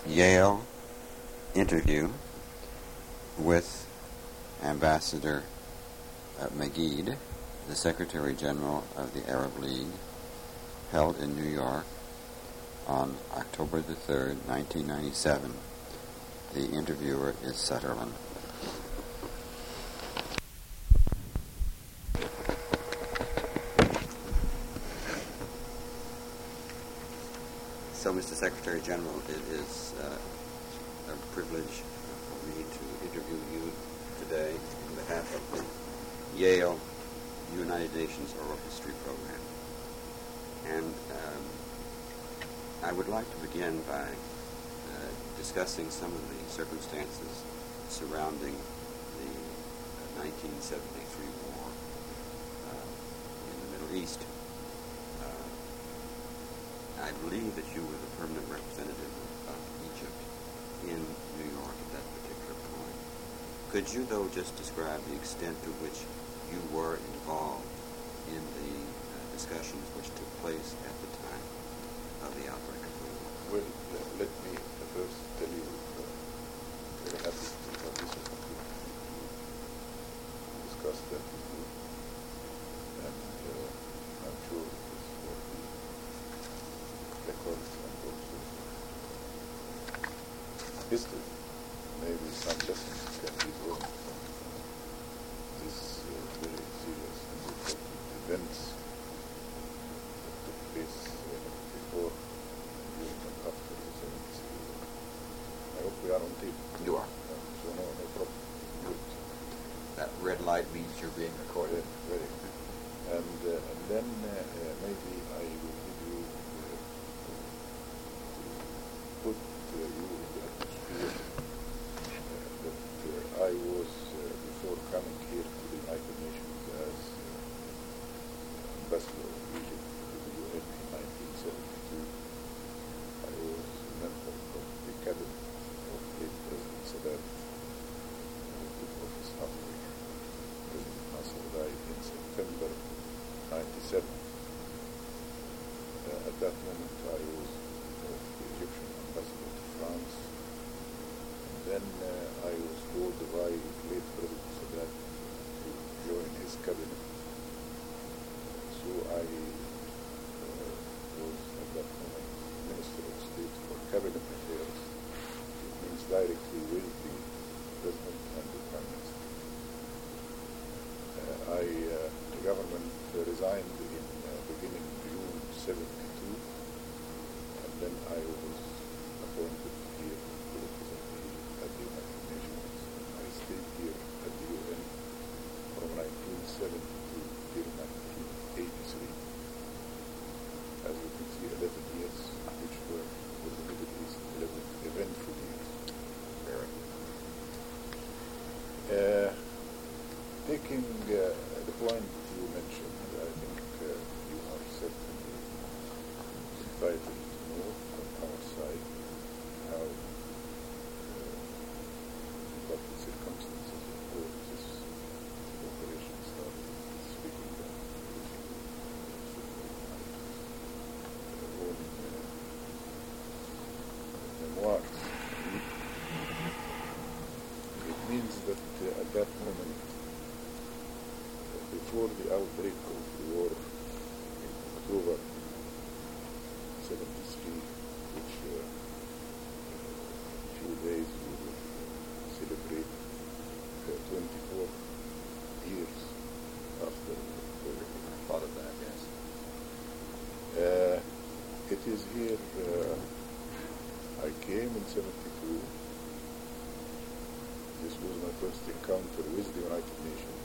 Yale interview with Ambassador Magid, the Secretary General of the Arab League, held in New York on October the 3rd, 1997. The interviewer is Sutherland. So, Mr. Secretary General, it is a privilege for me to interview you today on behalf of the Yale United Nations Oral History Program. And I would like to begin by discussing some of the circumstances surrounding the 1973 war in the Middle East. I believe that you were the permanent representative of Egypt in New York at that particular point. Could you, though, just describe the extent to which you were involved in the discussions which took place at the time of the outbreak of the war? Well, let me first tell you, very happy to have this opportunity to discuss that with you. And I'm sure it is for the records and also history. Maybe some lessons can be drawn from this very serious and important events that took place before, during, and after the 73 war. I hope we are on tape. You are. So no problem. Good. That red light means you're being recorded. Very good. And then maybe I will give you put you in the atmosphere that I was, before coming here to the United Nations as ambassador of Egypt to the UN in 1972, I was a member of the cabinet of late President Sadat, who took office after President Nasser died in September 1997. At that moment I was the Egyptian ambassador to France, and then I was told by late President Sadat to join his cabinet. So I was at that moment Minister of State for Cabinet Affairs. It means directly with the President and the Prime Minister. The government resigned in beginning June 72, and then I was appointed here to represent Egypt at the United Nations. I stayed here at the UN from 1970 till 1983. As you can see, 11 years, which were for the Middle East 11 eventful years. Taking the point you mentioned, I think you are certainly entitled to know from our side how what the circumstances of all this operation started. Speaking of own memoirs. It means that at that moment, before the outbreak of the war in October 73, which a few days we will celebrate 24 years after the war. I thought of that, yes. It is here, I came in 72. This was my first encounter with the United Nations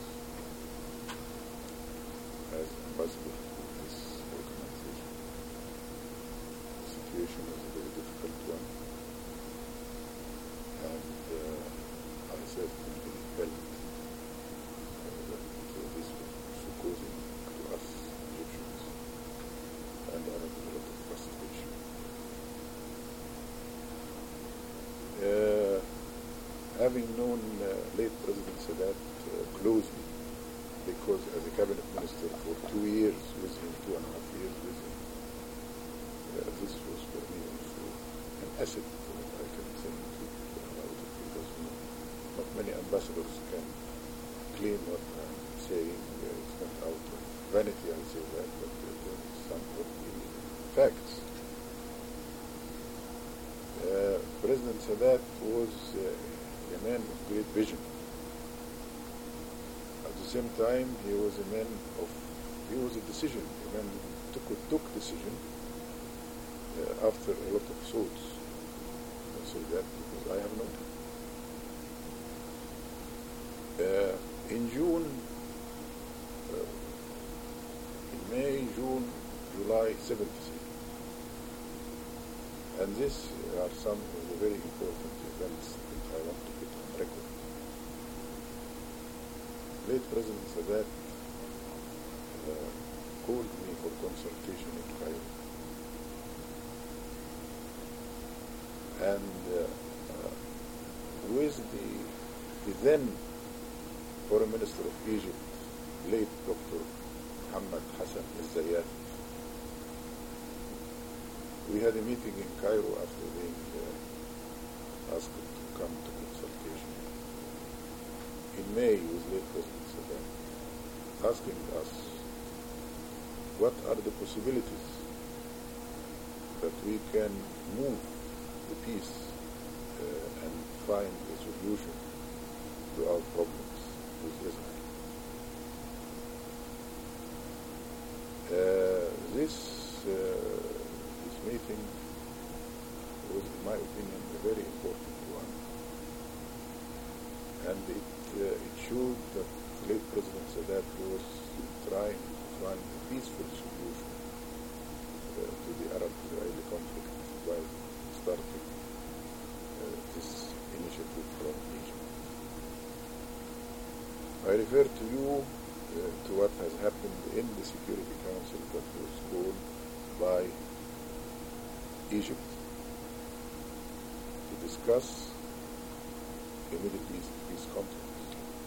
as ambassador to this organization. The situation was a very difficult one, and I certainly felt that this was also causing to us Egyptians and Arabs a lot of frustration. Having known late President Sadat closely, because as a cabinet minister for 2 years with him, 2.5 years with him, this was for me also an asset that I many ambassadors can claim what I'm saying. It's not out of vanity I say that, but there is some of the facts. President Sadat was a man of great vision. At the same time, he was a man of, he was a decision, a man who took decision after a lot of thoughts. I say that because I have known him. In June, in May, June, July 73. And these are some of the very important events that I want to put on record. Late President Sadat called me for consultation in Cairo. And with the then Foreign Minister of Egypt, late Dr. Muhammad Hassan al-Zayat, we had a meeting in Cairo after being asked to come to consultation. In May, with late President Sadat, asking us what are the possibilities that we can move the peace and find a solution to our problems with Israel. This meeting was, in my opinion, a very important one. And it showed that late President Sadat was trying to find a peaceful solution to the Arab-Israeli conflict by starting this initiative from Egypt. I refer to you to what has happened in the Security Council that was called by Egypt to discuss a Middle East peace conference.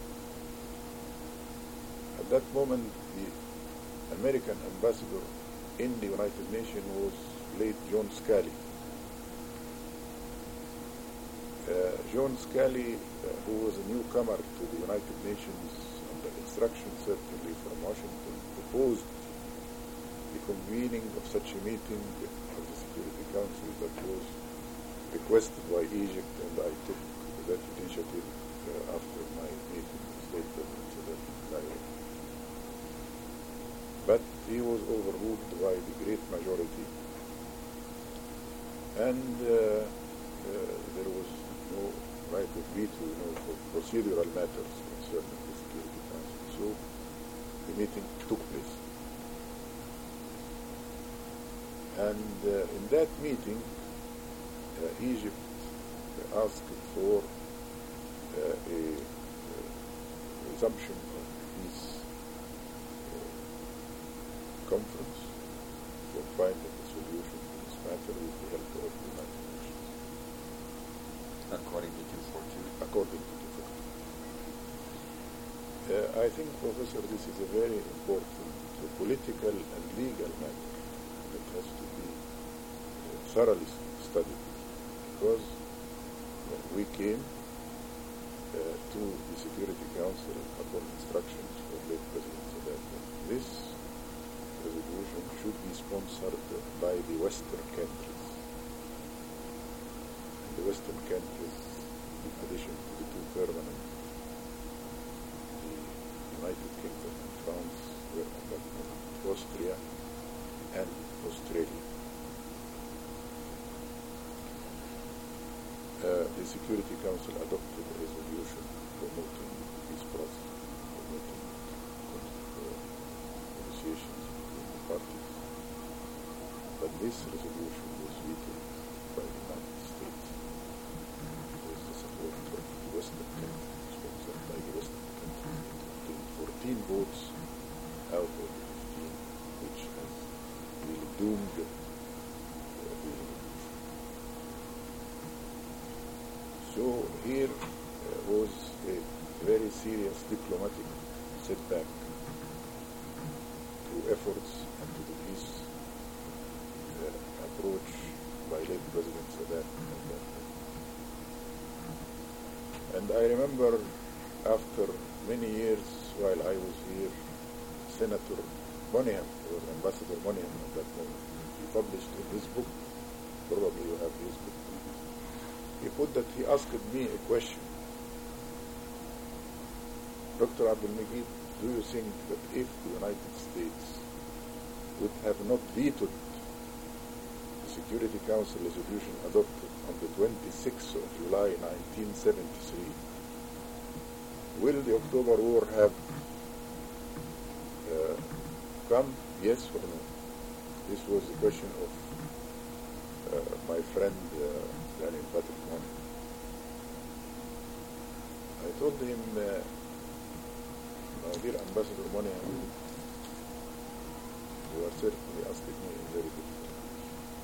At that moment, the American ambassador in the United Nations was late John Scali. John Scali, who was a newcomer to the United Nations under instruction certainly from Washington, proposed the convening of such a meeting of the Security Council that was requested by Egypt, and I took that initiative after my meeting with State President Sadat in Cairo. But he was overruled by the great majority, and there was no right of veto, for procedural matters concerning the Security Council. So the meeting took place. And in that meeting, Egypt asked for a resumption of peace conference for finding a solution to this matter with the help of the United Nations. According to 242? According to 242. I think, Professor, this is a very important political and legal matter that has to be thoroughly studied, because when we came to the Security Council upon instructions of late President Sadat, this resolution should be sponsored by the Western countries. And the Western countries, in addition to the two permanent, the United Kingdom and France, were at that moment Austria and Australia. The Security Council adopted a resolution promoting peace process, promoting negotiations between the parties. But this resolution was vetoed by the United States with the support of the Western countries, sponsored by the Western countries. It obtained 14 votes out of the 15, which has really doomed the resolution. So here was a very serious diplomatic setback to efforts and to the peace approach by late President Sadat. And I remember after many years while I was here, Senator Monaghan, was Ambassador Monaghan at that moment, he published in his book, probably you have his book, he put that he asked me a question. Dr. Abdul Majid, do you think that if the United States would have not vetoed the Security Council resolution adopted on the 26th of July 1973, will the October War have come, yes or no? This was the question of my friend Daniel Patrick Monaghan. I told him, my dear Ambassador Monaghan, you are certainly asking me a very difficult question.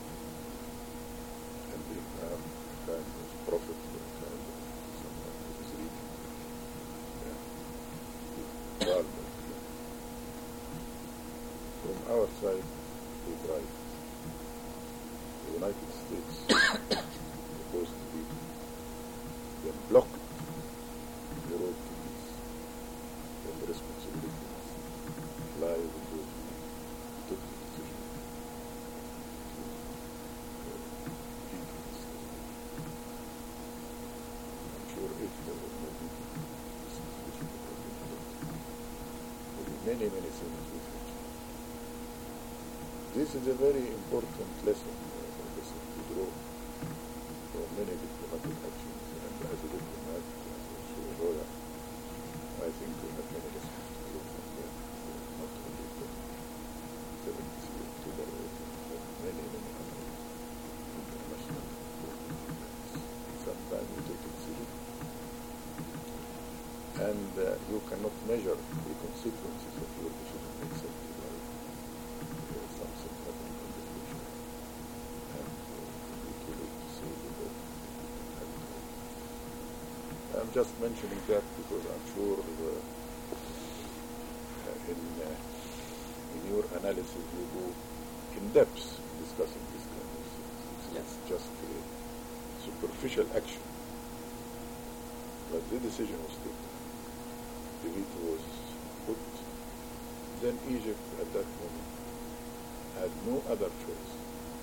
And being a kind of prophet, or kind of someone who is reading, from our side, we tried. The United States proposed to be then blocked the road to peace. Then the responsibility must lie with those who took the decision to influence them. I'm sure if there was no meeting, this decision would have been adopted. There will be many, many things we can change. This is a very important lesson, Professor, to draw from many diplomatic actions. And as a diplomat, and also a lawyer, I think we have many lessons to draw from that, not only from 73 October, but many, many other international events. Sometimes you take a decision, and you cannot measure the consequences of your decision except by something happening on the future. And we too late to say the boat. I'm just mentioning that because I'm sure in your analysis you go in depth discussing this kind of things. It's not just a superficial action. But the decision was taken. The veto was put. Then Egypt at that moment had no other choice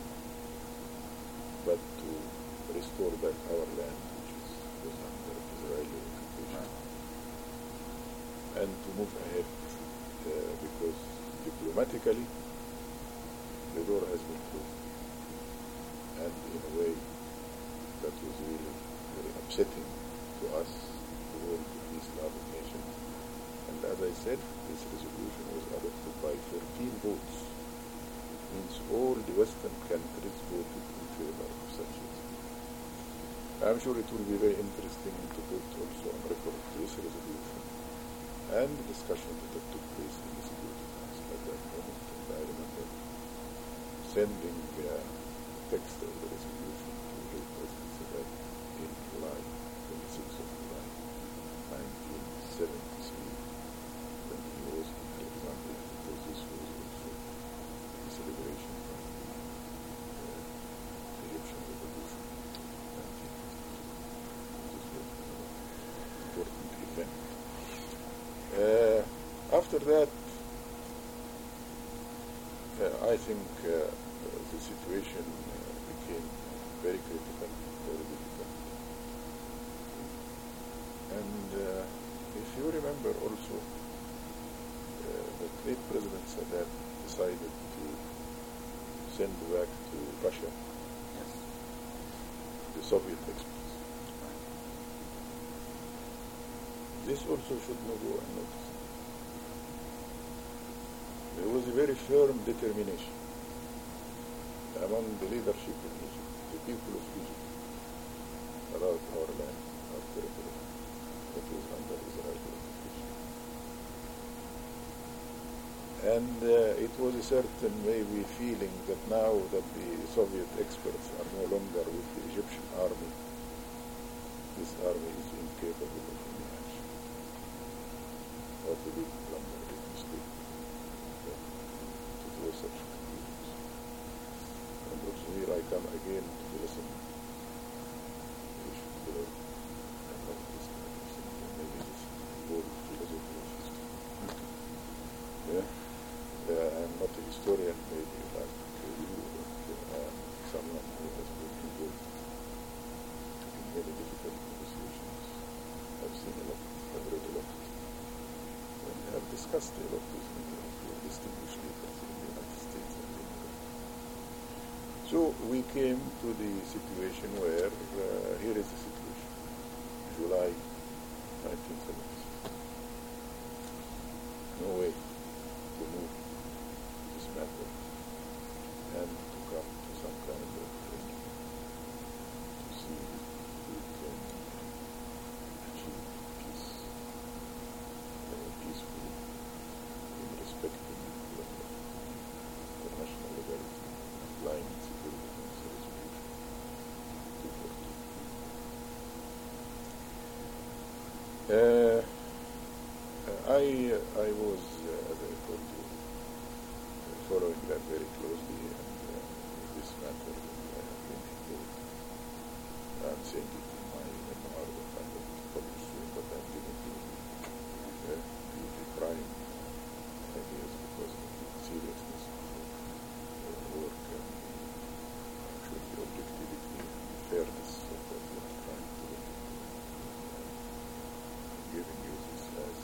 but to restore back our land, which was under Israeli occupation, and to move ahead because diplomatically the door has been closed. And in a way that was really very upsetting to us, the world of these Arab nations. And as I said, this resolution was adopted by 13 votes. It means all the Western countries voted in favor of such a thing. I'm sure it will be very interesting to put also on record this resolution and the discussion that took place in the Security Council at that moment. And I remember sending the text of the resolution to the President Sadat in July, 26th of July, 1973. When he was in Alexandria, because this was also a celebration of the Egyptian Revolution. This was an important event. After that, I think the situation became very critical, very difficult. And if you remember also, the late President Sadat decided to send back to Russia the Soviet experts. This also should not go unnoticed. There was a very firm determination among the leadership in Egypt, the people of Egypt, about our land, our territory, that was under Israeli occupation. And it was a certain maybe feeling that now that the Soviet experts are no longer with the Egyptian army, this army is incapable of any action. What a big blunder, a big mistake. It was such conclusions. And also here I come again to the lesson. We should learn about this kind discussed a lot with many of your distinguished leaders in the United States and in Europe. So we came to the situation where, here is the situation, July 1976. No way to move this matter and to come to some kind of agreement to see if we can achieve peace peacefully in respecting international legality, applying Security Council Resolution 242. I was, as I told you, following that very closely, and this matter I have been involved. I'm saying it in my memoir that I'm going to publish soon, but I'm giving you the prime ideas because of the seriousness of the work and I'm sure the objectivity and the fairness of what we are trying to do. I'm giving you this as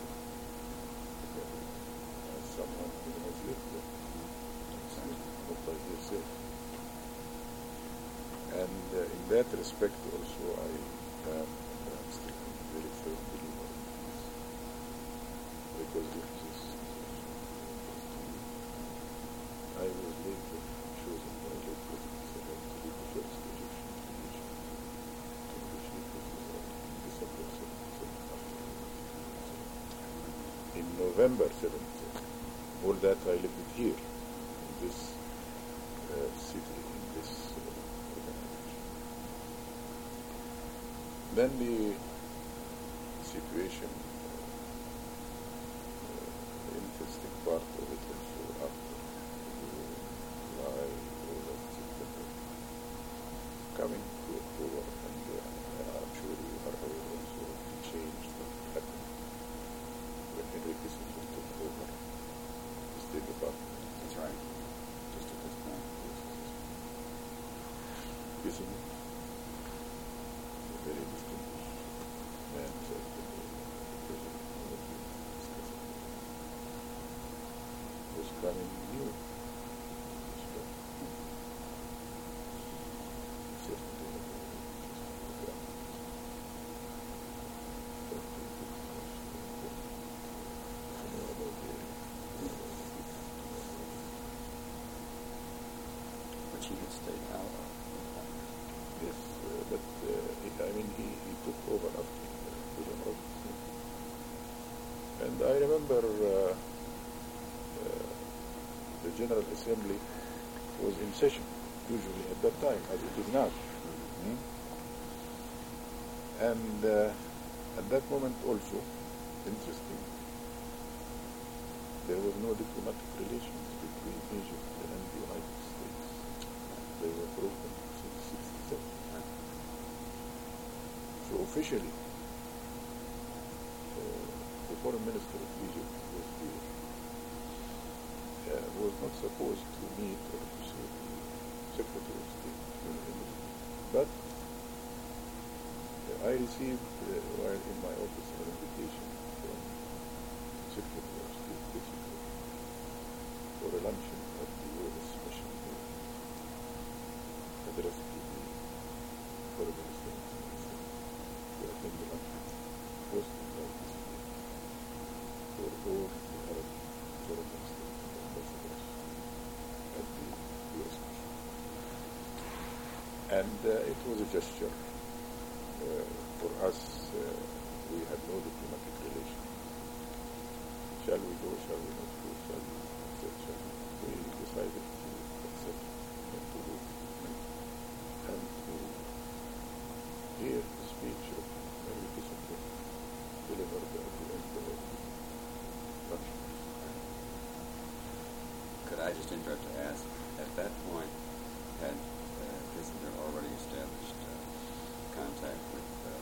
someone who has lived it, not by hearsay. And in that respect also I am still a very firm believer in this, because this is I was later chosen by late President Sadat to be the first Egyptian delegation to negotiate with Israel in December 77 after in November 77. All that I lived it here, in this city, in this organization. Then the situation, the interesting part of it also after July, August, September, coming to October, and I'm sure you are aware also of the change that happened when Henry Kissinger took over State Department. That's right. Just at this point. Kissinger, a very distinguished man, said to me, President, what we discussed was coming new. Certainly not Which he had stayed out of. Yes, but he took over after President Roosevelt. And I remember the General Assembly was in session, usually at that time, as it is now. Mm-hmm. And at that moment also, interesting, there was no diplomatic relations between Egypt and the United States. They were broken since 67. So officially, the foreign minister of Egypt was here, was not supposed to meet or to see the Secretary of State. But I received, while in my office, an invitation from Secretary of State Kissinger for a luncheon at the U.S. mission addressed to the foreign minister to attend the luncheon hosted by Kissinger for all the Arab foreign ministers and ambassadors at the U.S. mission. And it was a gesture. For us, we had no diplomatic relation. Shall we go, shall we not go, shall we accept, shall we? We decided to accept and to go and to hear the speech of Henry Kissinger delivered at the end of the luncheon. Could I just interrupt to ask, at that point, had Kissinger already established contact with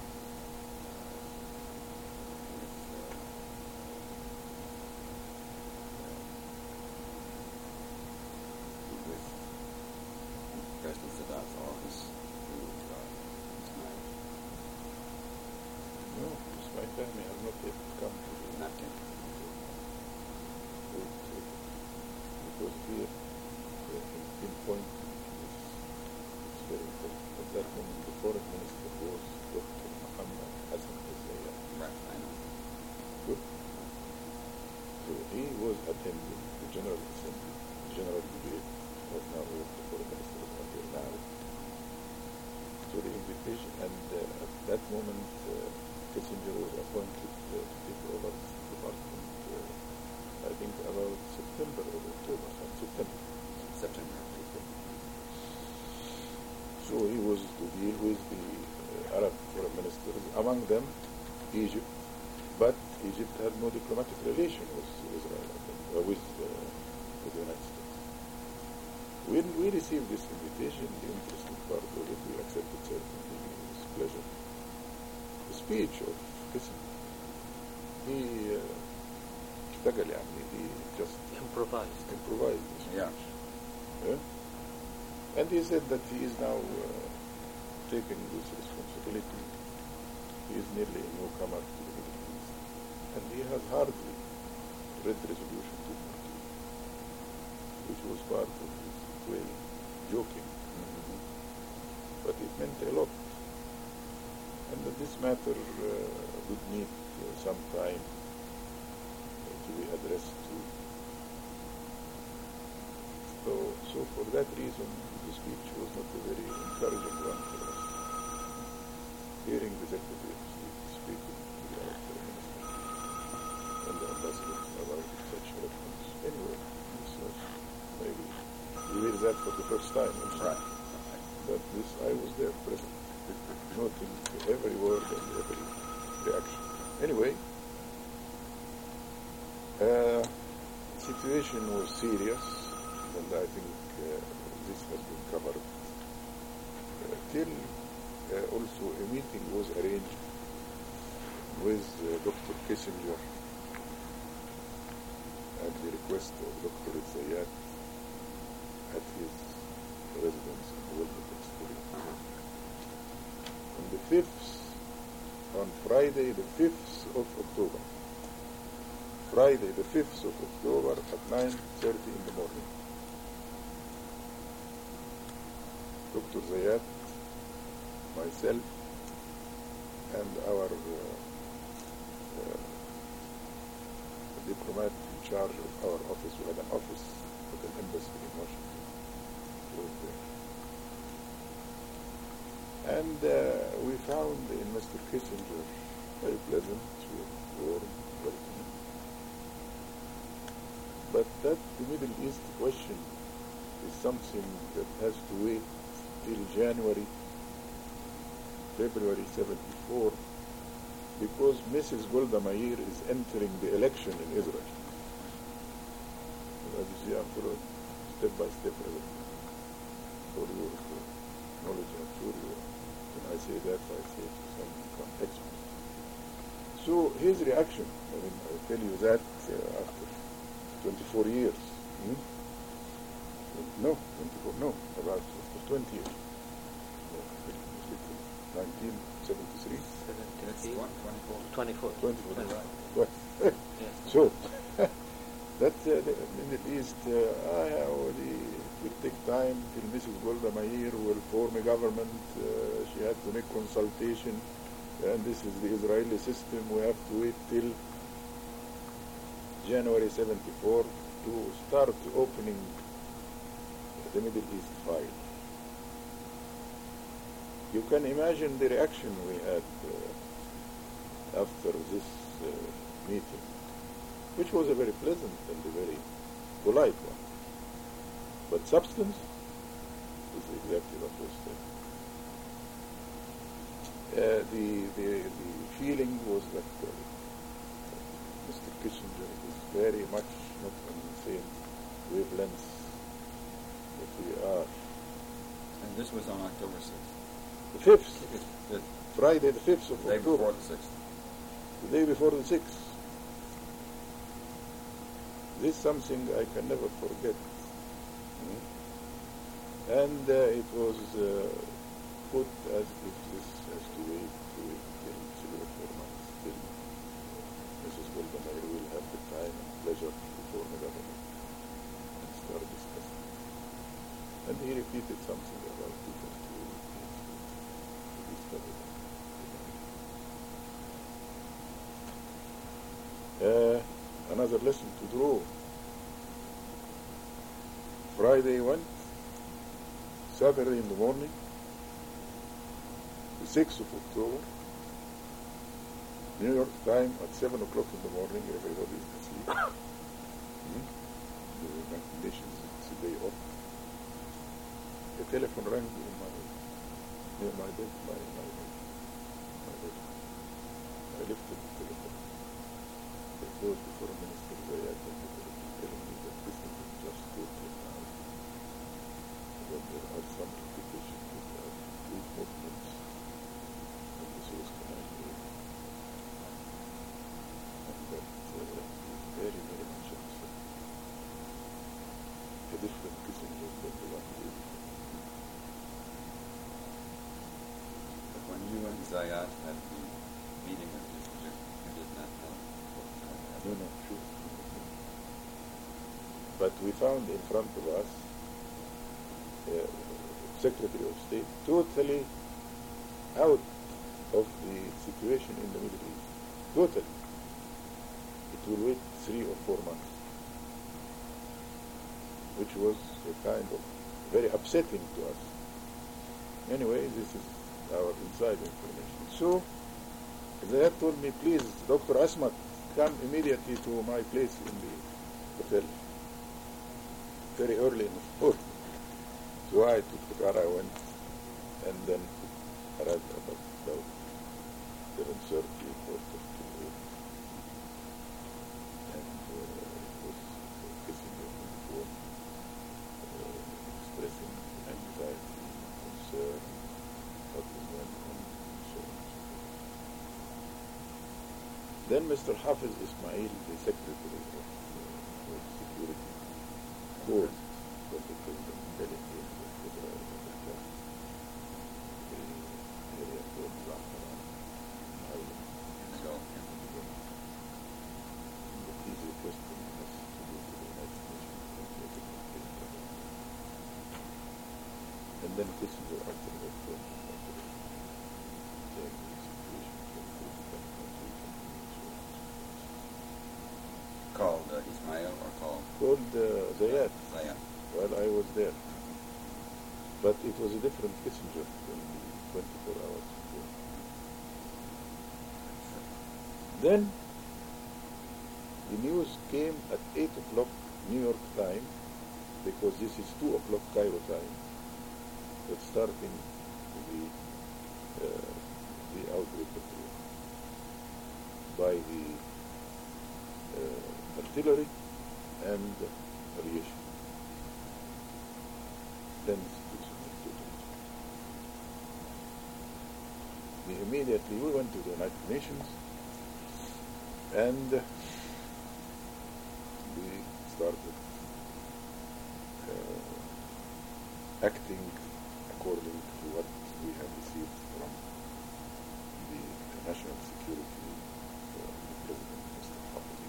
President Sadat's office through Ismail? No, Ismail Fahmy has not yet come to the... Not yet. here in pinpoint is very important. At that moment, the foreign minister was Dr. Muhammad Hassan al-Zayat. Right, I know. Good. So he was attending the General Assembly, the General Debate, what now is the foreign minister of India now. So the invitation, and at that moment, Kissinger was appointed to take over the department, I think about September or October, September. September. So he was to deal with the Arab foreign ministers, among them Egypt, but Egypt had no diplomatic relation with Israel, I think, with the United States. When we received this invitation, the interesting part of it, we accepted certainly with pleasure. The speech of Kissinger, he اشتغل يعني, he just improvised. Yeah. Yeah? And he said that he is now taking this responsibility. He is nearly a newcomer to the Middle East. And he has hardly read Resolution 2.2, which was part of his way joking. Mm-hmm. But it meant a lot. And that this matter would need some time to be addressed to. So for that reason, the speech was not a very encouraging one for us. Hearing the Secretary of State speaking to the Arab Foreign Minister and the ambassador about such reference. Anyway, this was maybe we hear that for the first time. Right. But this, I was there present, noting every word and every reaction. Anyway, the situation was serious, and I think this has been covered. Till also a meeting was arranged with Dr. Kissinger at the request of Dr. Zayat at his residence in Wilmington Street. On the 5th, on Friday the 5th of October. Friday the 5th of October at 9:30 in the morning. Dr. Zayat, myself, and our diplomat in charge of our office, we had an office at an embassy in Washington, was there. And we found in Mr. Kissinger very pleasant, warm, welcoming. But that the Middle East question is something that has to wait till February 74, because Mrs. Golda Meir is entering the election in Israel. As you see, I'm following step by step for your knowledge. I'm sure when I say that, I say to some expert. So his reaction, I mean, I tell you that after 24 years. No, 24, no, about after 20 years. 1973. 24. 24. Yes. So, that the Middle East, it will take time till Mrs. Golda Meir will form a government. She had to make consultation, and this is the Israeli system. We have to wait till January 74 to start opening the Middle East file. You can imagine the reaction we had after this meeting, which was a very pleasant and a very polite one. But substance is exactly what was said. The feeling was that Mr. Kissinger is very much not on the same wavelength that we are. And this was on October 6th. The 5th, Friday the 5th of the day October. before the 6th. The day before the 6th. This is something I can never forget. And it was put as if this has to wait till 3 or 4 months, till Mrs. Golda Meir will have the time and pleasure to form a government and were discussing. And he repeated something about people to discover. Another lesson to draw. Friday went, Saturday in the morning, the 6th of October, New York time at 7 o'clock in the morning, everybody is asleep. The conditions, it's a day off. The telephone rang near my bed, my bed. I lifted the telephone. It was the Foreign Minister Zayat telling me that this is just totally now. That there are some indications of troop movements in the Suez Canal area. And that is very, very much upset. A different Kissinger than the one who is. But when you and Zayat had the meeting with Kissinger, you did not know what was going to happen. No, sure. But we found in front of us Secretary of State totally out of the situation in the Middle East. Totally. It will wait 3 or 4 months, which was a kind of very upsetting to us. Anyway, this is our inside information. So, they had told me, please, Dr. Asmat, come immediately to my place in the hotel. Very early in the morning. So I took the car, I went, and then arrived about 7:30, 4:30. And it was Kissinger on the phone, expressing anxiety, concern, what was going on, and so on and so forth. Then Mr. Hafiz Ismail, the Secretary of Security, called for the President delegate of the area called Zafran Island. In the Gulf, yeah. But he's requesting us to go to the United Nations and get a complete cover. And then Kissinger, after that, saying the situation for the Called Ismail or called called Zayat. Zayat? Well, I was there. But it was a different Kissinger than the 24 hours before. Then the news came at 8 o'clock New York time, because this is 2 o'clock Cairo time, that starting the outbreak of war by the artillery and aviation. Then the situation was totally changed. Immediately we went to the United Nations and we started acting according to what we have received from the National Security President, Mr. Hafiz.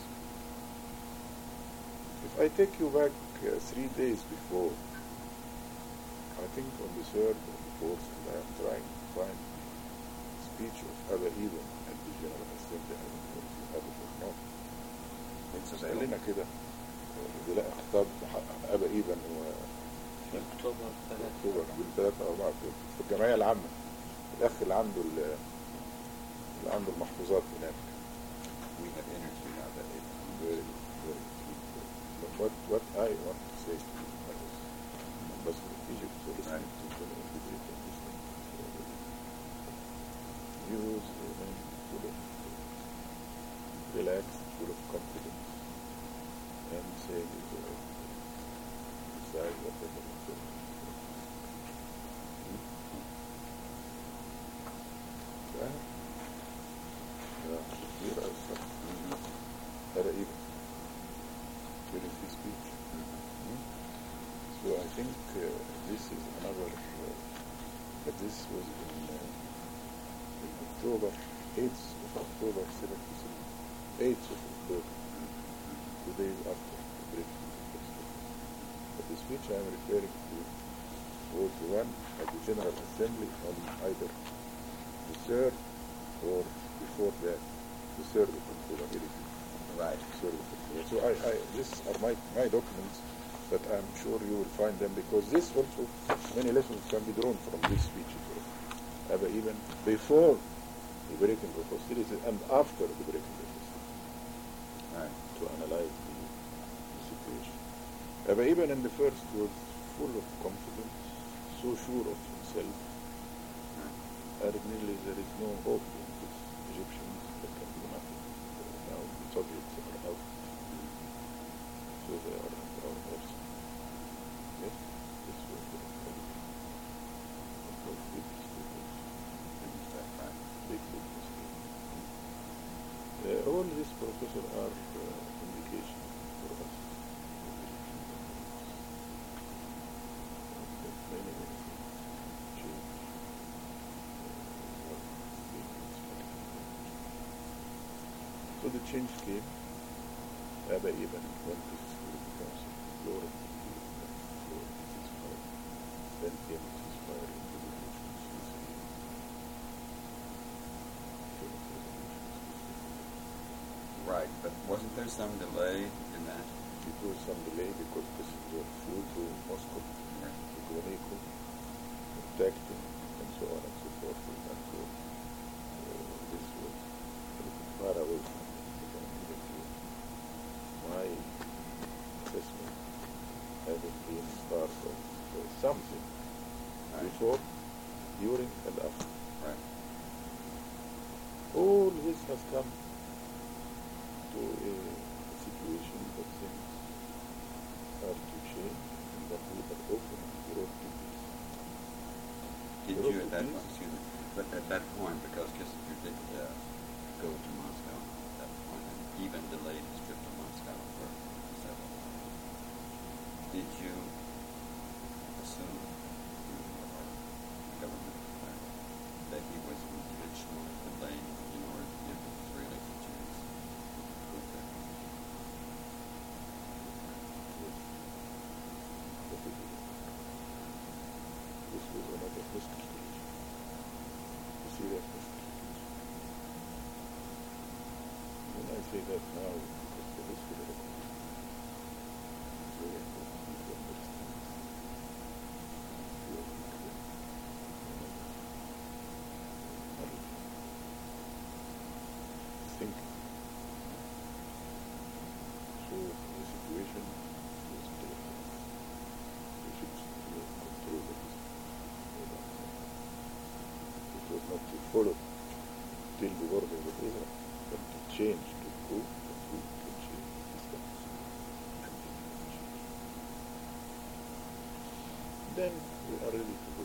If I take you back 3 days before, I think on the 3rd or the 4th, and I am trying to find the speech of Abba Eban at the General Assembly. I don't know if you have it or not. خلينا كده نلاقي خطاب أبا إيبن في أكتوبر 3 أكتوبر من 3 أو 4 أكتوبر في الجمعية العامة، الأخ اللي عنده المحفوظات هناك. We have interviewed Abba Eban. Very, very sweet. But what I want to say to you, I was ambassador of Egypt, so listening to the debate and listening to the news, full of relaxed, full of confidence, and saying decide whatever is going here I start. Abba Eban, during his speech. So I think this is another, but this was in October, 8th of October 73, 8th of October, 2 days after the breaking of the first. But the speech I am referring to was the one at the General Assembly on either the 3rd or before that, the 3rd of October. Right. 3rd of October. So these are my documents, but I'm sure you will find them, because this also, many lessons can be drawn from these speeches. Even before the breaking of hostilities and after the breaking of hostilities. Right. To analyze the situation. Even in the first was full of confidence, so sure of himself, and nearly there is no hope in these Egyptians that can do nothing. Now the Soviets are out, so they are at our mercy. Yes, this was the big mistake. Big mistake. All these, Professor, are indications for us. Many things change. So the change came. Abba even went to the Security Council, Florida, ceasefire. Then came the ceasefire in the Right, but wasn't there some delay in that? It was some delay because Kissinger flew to Moscow, to Gromyko, contacting, and so on and so forth. And so this was a little far away from my assessment, having been part of something before, during, and after. Right. All this has come to a situation that things are to change, and that we have opened the road to peace. Did you at that point, excuse me, but at that point, because Kissinger did go to Moscow at that point, and even delayed his trip to Moscow for several months, did you assume, or the government, that he was intentionally delaying in order to give Israelis a chance to prove their point? This was another miscalculation, a serious miscalculation. When I say that now, because the history of it is very important to understand. Think. So the situation was different. The Egyptians were in control of this. It was not to follow till the borders of Israel, but to change, to prove that we can change this country. Then we are ready to go.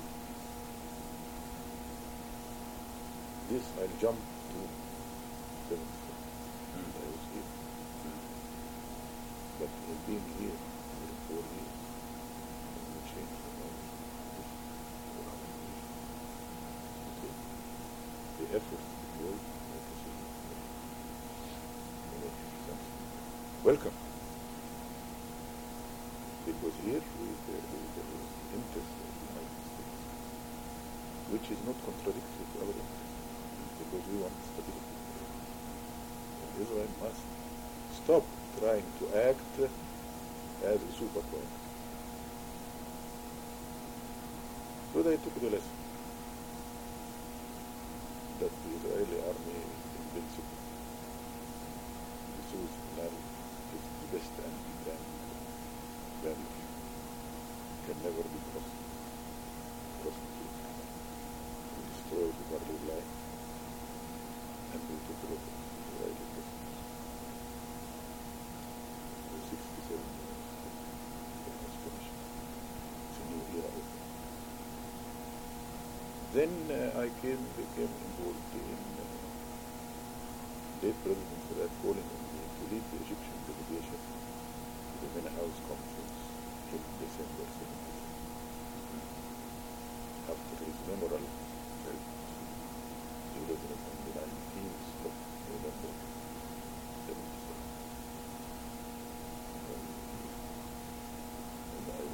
This I'll jump to 7th. I was here. But in being here for 4 years, we changed the knowledge for our nation. Okay? The effort was welcome. Because here there was the interest of the United States, which is not contradictory to our interest, because we want stability. And Israel must stop trying to act as a superpower. So they took the lesson that the Israeli army is invincible. The Suez Canal is the best anti-tank barrier. Can never be crossed. To destroy the barrier line, and we took it over Israeli customers. 67 years, almost finished. It's a new era open. Then I became involved in late President Sadat calling on me to lead the Egyptian delegation to the Mena House Conference in December 1973. After his memorial held on the 19th of November 1977. And I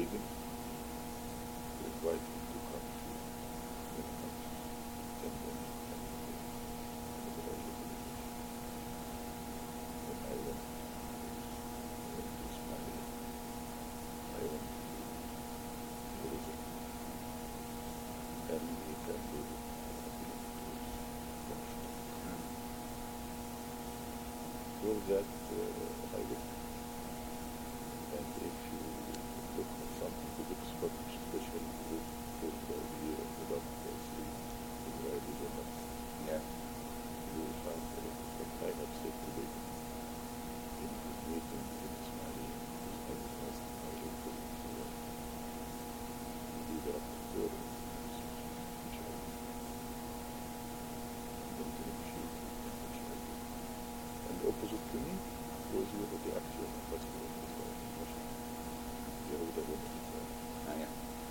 meeting to invite him to come to attend them and the Israeli delegation. When I went to Ismail, I went to Jerusalem, and he can do it. So that I look, and if you look on something to look special group for the year without sleep, Israeli women, Yeah. you will find a lot. But I have said today in this meeting in Ismaili, I was asked by a colleague to be the rapporteur of this, which I did, and then to negotiate which I did. And opposite to me was the actual ambassador of Israel in Washington, Yehuda Ben Israel. Yeah.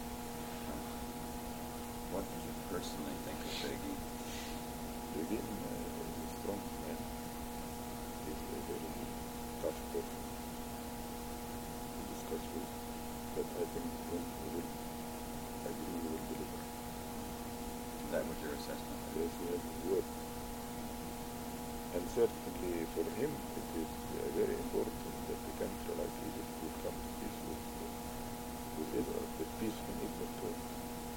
What did you personally think of Begin? Begin is a strong man. He's a very tough person to discuss with, but I think when he will agree, he will deliver. That was your assessment? Yes, he has his word. And certainly for him it is very important that the country like Egypt will come to peace with Israel, but peace in equal terms.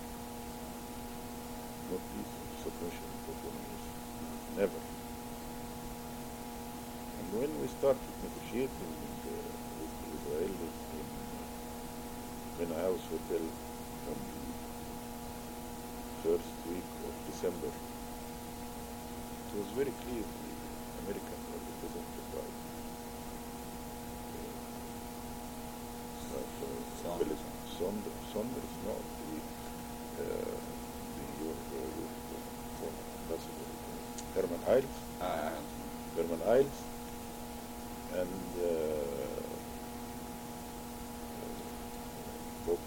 Not peace of submission for 20 years. Never. And when we started negotiating with the Israelis in a house hotel on the first week of December, it was very clear the Americans are the present right. Saunders, no, your former ambassador, Herman Iles, and Bob,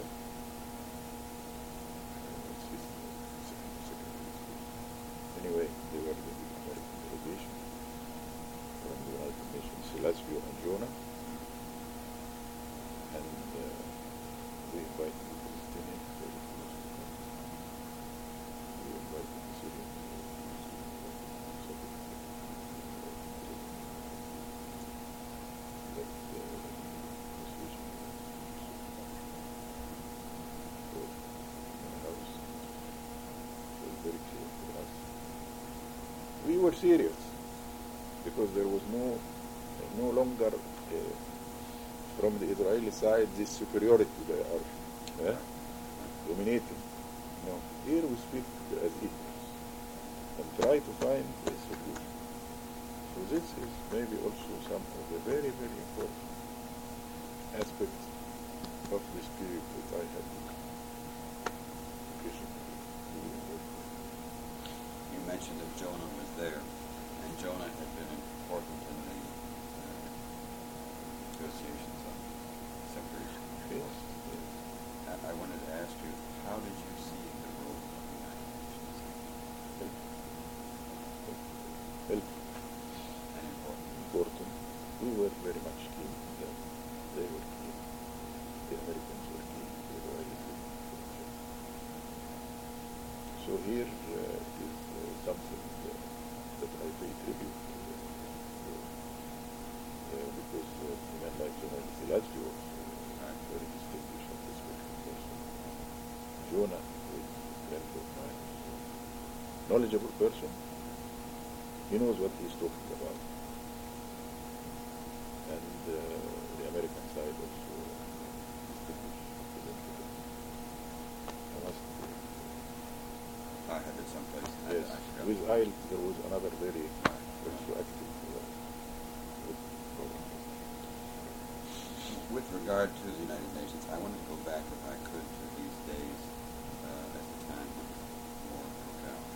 anyway, they were the American delegation from the United Nations, Laszlo and Jonah, and we invited the Palestinian Palestinians to come. We invited the Syrian that negotiation for my house was very clear for us. We were serious because there was no longer from the Israeli side this superiority they are dominating. No, here we speak as equals and try to find a solution. So this is maybe also some of the very, very important aspects of this period that I had occasionally to work with. You mentioned that Jonah was there, and Jonah had been important in the negotiations on separation. Yes. I wanted to ask you, how did you see the role of the United Nations? Help. And important. Important. We were very much keen on that. They were keen. The Americans were keen. The Israelis were keen. So here is something that I pay tribute to, because a man like Jonah Laszlo was very distinguished and respected person. Jonah is a friend of mine, knowledgeable person. He knows what he's talking about. And the American side also distinguished representative. I must I had it someplace. yes, with Isle there was another very also active With regard to the United Nations, I wanted to go back, if I could, to these days at the time when the war broke out.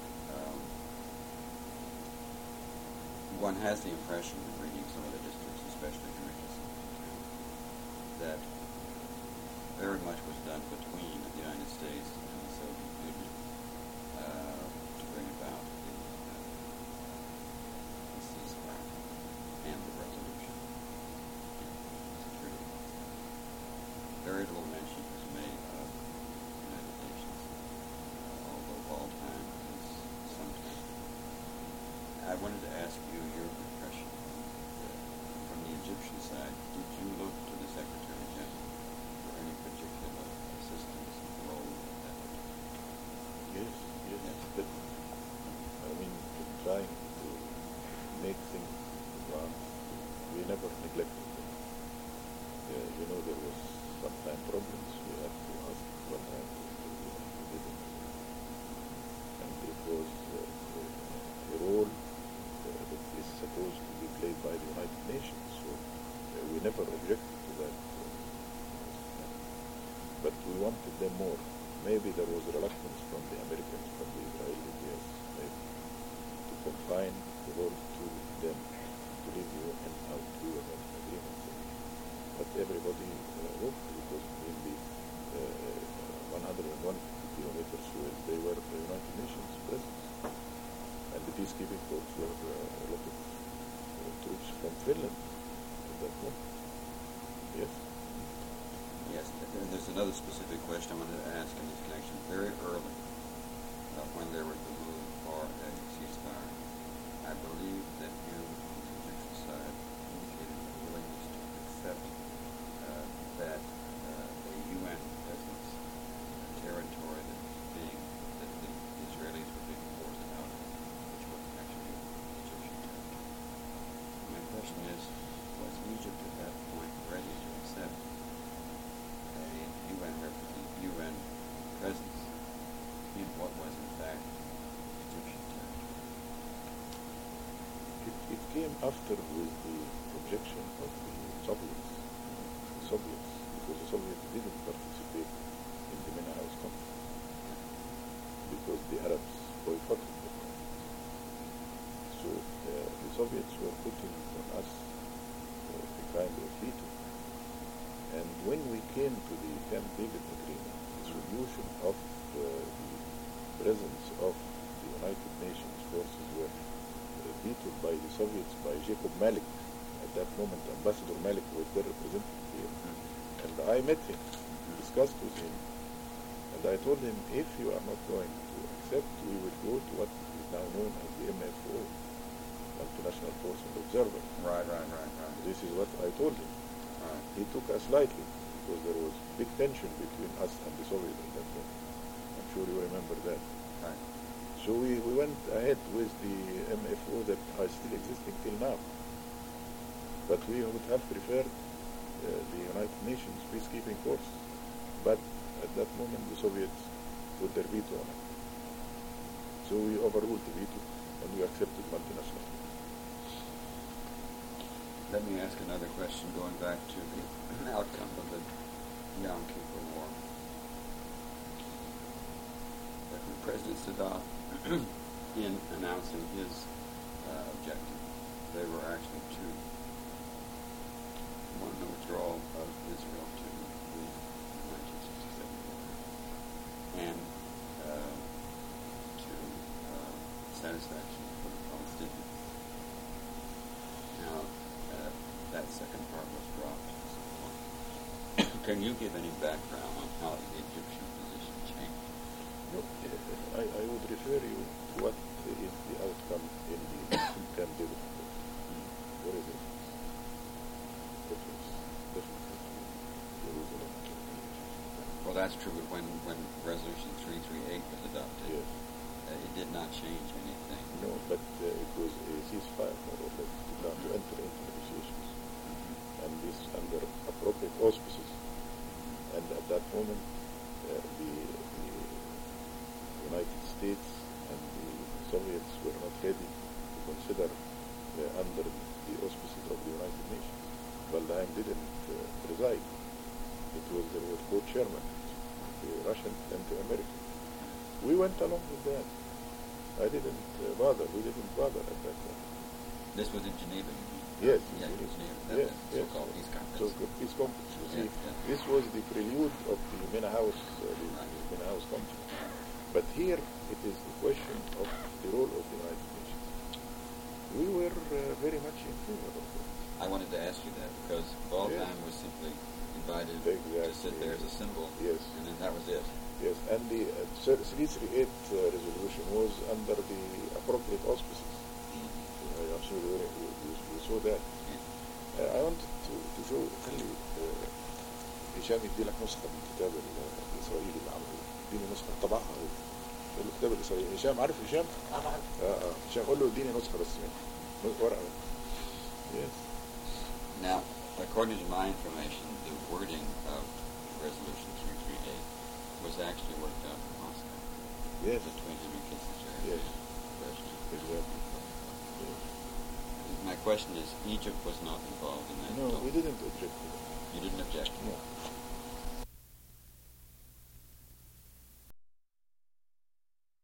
One has the impression, in reading some of the districts, especially in Richardson, that very much was done between the United States and the Soviet Union to bring about the ceasefire and the resolution. very little mention was made of the United Nations, although Waldheim is sometimes. I wanted to ask you your impression from the Egyptian side. Did you look to the Secretary General for any particular assistance role at that time? Yes, definitely. I mean, in trying to make things run, we never neglected them. There was sometimes problems. We had to ask one time to intervene, and we didn't. And it was a role that is supposed to be played by the United Nations. So we never objected to that. But we wanted them more. Maybe there was reluctance from the Americans, from the Israelis, yes, maybe, to confine the role to them, to leave the UN out to an agreement. But everybody worked because in the 101 kilometers where they were the United Nations presence. And the peacekeeping force were a lot of troops from Finland at that moment. Yes? Yes, there's another specific question I wanted to ask in this connection. Very early, when there was the move for a ceasefire, I believe that you, on the Egyptian side, indicated a willingness to accept that a UN presence, a territory that the Israelis were being forced out of, which was actually Egyptian territory. My question is, was Egypt at that point ready to accept a UN presence in what was in fact Egyptian territory? It came after with the objection of the Soviets. Because the Soviets didn't participate in the MENA House conflict because the Arabs boycotted the conflict. So the Soviets were putting on us a kind of veto. And when we came to the Camp David agreement, the solution of the presence of the United Nations forces were vetoed by the Soviets, by Jacob Malik. At that moment, Ambassador Malik was their representative here. And I met him, discussed with him, and I told him, if you are not going to accept, we will go to what is now known as the MFO, Multinational Force and Observer. Right. This is what I told him. He took us lightly because there was big tension between us and the Soviets at that time. I'm sure you remember that. Right. So we went ahead with the MFO that is still existing till now. But we would have preferred the United Nations peacekeeping force. But at that moment the Soviets put their veto on it. So we overruled the veto and we accepted multinational. Let me ask another question going back to the outcome of the Yom Kippur War. President Sadat, in announcing his objective, there were actually two. One, the withdrawal of Israel to the 1967 war, and to satisfaction for the Palestinians. Now, that second part was dropped at some point. Can you give any background on how the Egyptian position changed? No, I would refer you to what is the outcome in the Camp David. What is it? Difference Jerusalem. Well, that's true, but when Resolution 338 was adopted, Yes. It did not change anything. No, but it was a ceasefire, more or less, to enter into negotiations. And this under appropriate auspices. And at that moment, the United States and the Soviets were not ready to consider under the auspices of the United Nations. Waldheim didn't preside. There were co-chairmen, the Russian and the American. We went along with that. I didn't bother. We didn't bother at that time. This was in Geneva, you mean? Yes. Yeah, in Geneva. Yes. So-called peace conference. So-called peace conference. You see, Yeah. this was the prelude of the MENA House, MENA House conference. But here it is the question of the role of the United Nations. We were very much in favor of that. I wanted to ask you that because Waldheim was simply invited decided to Exactly. sit there as a symbol, Yes. and then that was it. Yes, and the 338 resolution was under the appropriate auspices. I'm sure you saw that. I wanted to show خلي هشام يدي لك نسخة من الكتاب الإسرائيلي اللي عمله، اديني نسخة طبعها هو. قول له الكتاب الإسرائيلي. هشام عارف هشام؟ هشام قول له اديني نسخة بس منه. ورقة. Yes. Now, according to my information, the wording of Resolution 338 was actually worked out in Moscow. Yes. Between Henry Kissinger Yes. and Brezhnev. Exactly. Yes. My question is, Egypt was not involved in that. No, we didn't object to that. You didn't object? No.